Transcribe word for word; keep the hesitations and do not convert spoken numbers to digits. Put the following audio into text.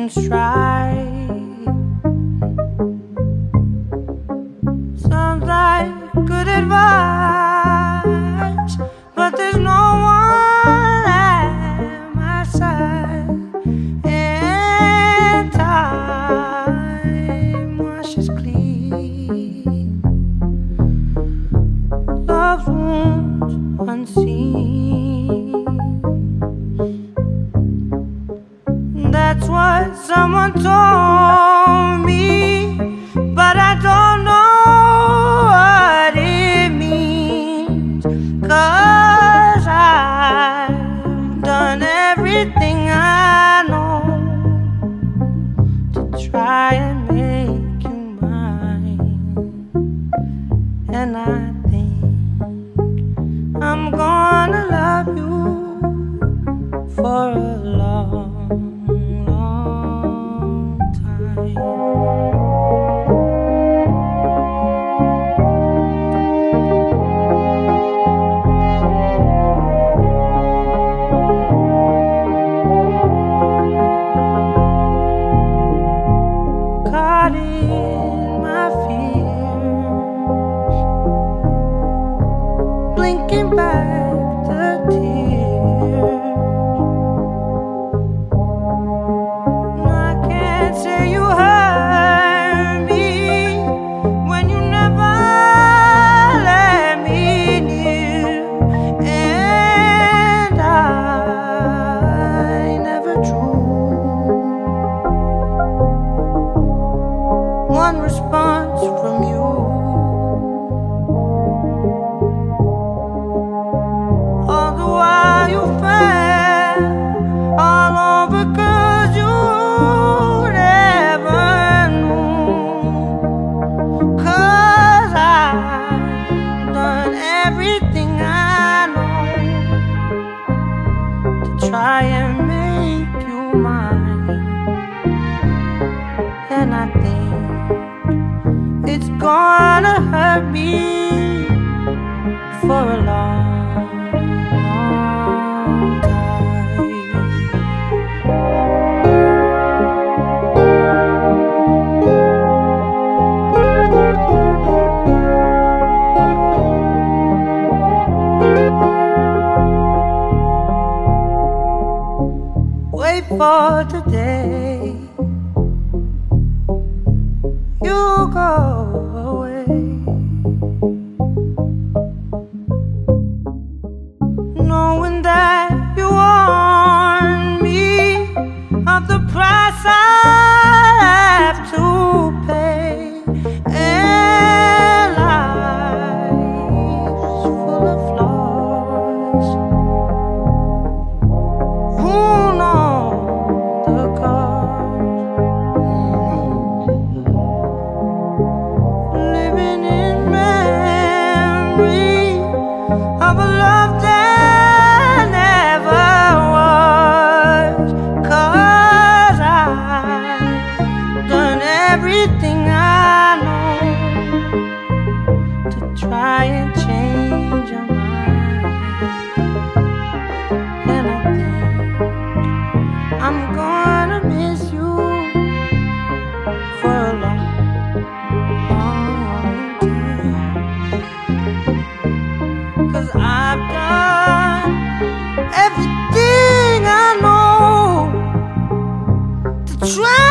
seems right. Sounds like good advice, but there's no one at my side. And time washes clean love's wounds unseen. That's what someone told me, but I don't know what it means. 'Cause I've done everything I know to try and make you mine. And I think I'm gonna love you for a long caught in my fears, blinking back the tears. I can't say you hurt me when you never let me near, and I never drew one response from you. All the while you fell all over 'cause you never knew. 'Cause I've done everything I know to try and make you mine. And I think it's gonna hurt me for a long, long time. Wait for the day you go away, knowing that you warn me of the price I have to pay. And life's full of flaws. Who knows the cause? Living in memory of a love that never was. 'Cause I've done everything I know to try and change your mind. And I think I'm gonna miss you for a long, long time. 'Cause I've done everything I know to try